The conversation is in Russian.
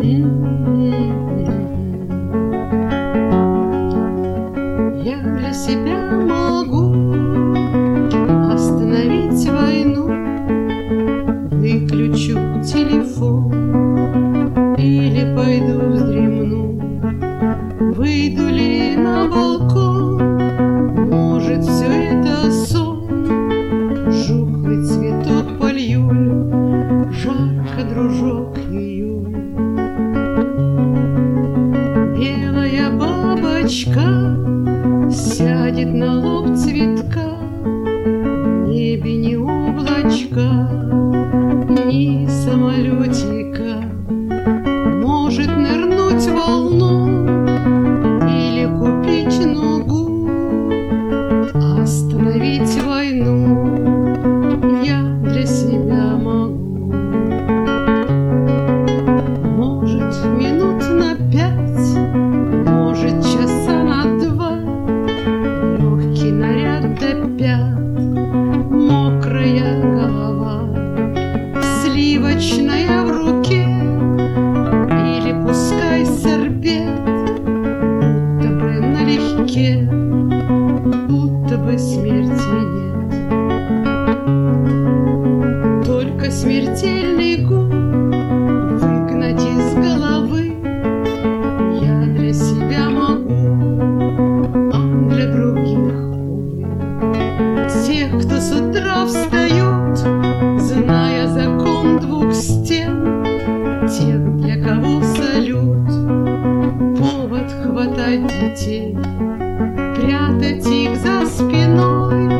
Я для себя могу остановить войну, выключу телефон или пойду вздремну. Выйду ли на балкон, может, все это сон? Жухлый цветок полью, жарко, дружок, июль. Белая бабочка сядет на лоб цветка, в небе ни облачка, ни самолетика. Может нырнуть в волну или купить нугу, остановить войну я для себя могу. Может, минут на 5, может, часа на 2, легкий наряд до пят, мокрая голова, сливочная в руке или пускай сорбет, будто бы налегке, будто бы смерти нет. Только смертельный гул выгнать из головы я для себя могу, а для других, увы. Тех, кто с утра встают, зная закон двух стен, тех, для кого салют повод хватать детей, прятать их за спиной